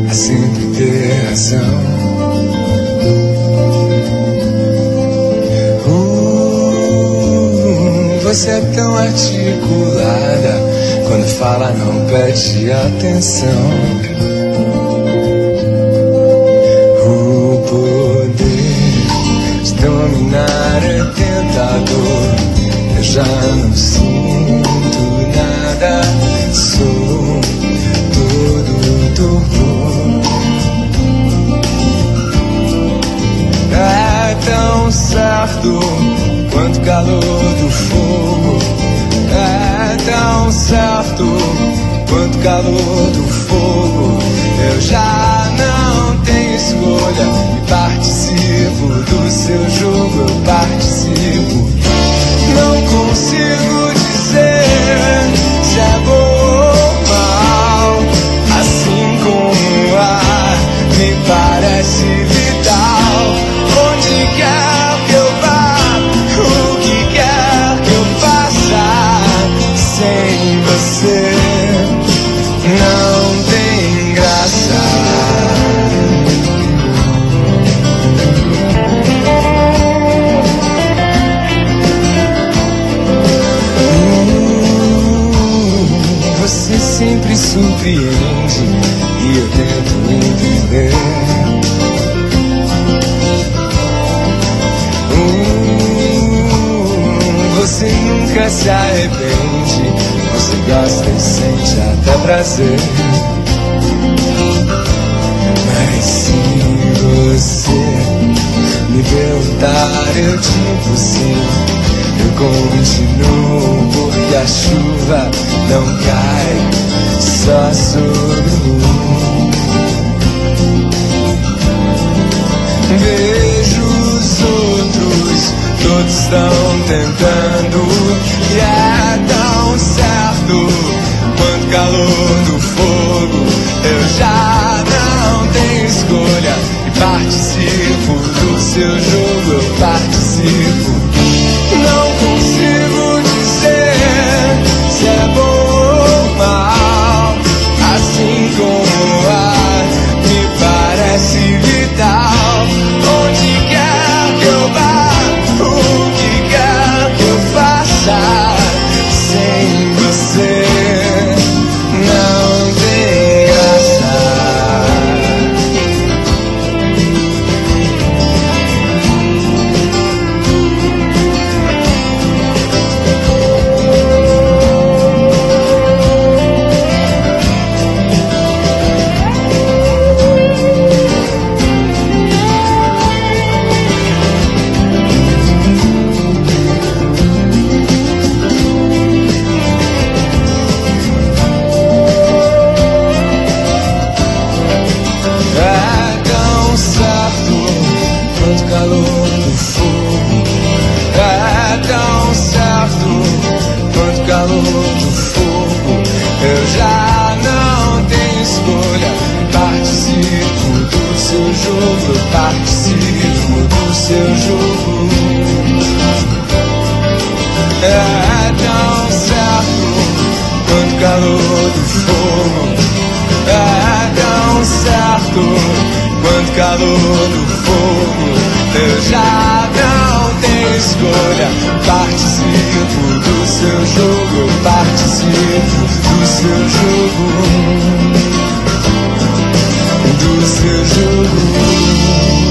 a sempre ter razão. Você é tão articulada, quando fala não pede atenção. O poder de dominar é tentador. Eu já não sinto nada, sou todo torpor. É tão certo quanto calor do fogo. É tão certo quanto calor do fogo. Eu já não tenho escolha e participo do seu jogo. Eu participo. Não consigo dizer se é bom ou mal. Assim como o ar me parece vital. Onde quer que eu vá, o que quer que eu faça, sem você não tem graça. Você sempre surpreende e eu tento entender. Você nunca se arrepende, você gosta e sente até prazer. Mas se você me perguntar, eu digo sim. Eu continuo porque a chuva não cai só sobre mim. Vejo os outros, todos estão tentando, e é tão certo quanto calor do fogo. Eu já não tenho escolha e participo do seu jogo. Eu participo. Não consigo dizer se é bom ou mal. Assim como o ar me parece vital. Onde quer que eu vá, o que quer que eu faça, sem você não tem graça. Eu participo do seu jogo. É tão certo quanto calor do fogo. É tão certo quanto calor do fogo. Eu já não tenho escolha. Participo do seu jogo. Eu participo do seu jogo. Do seu jogo.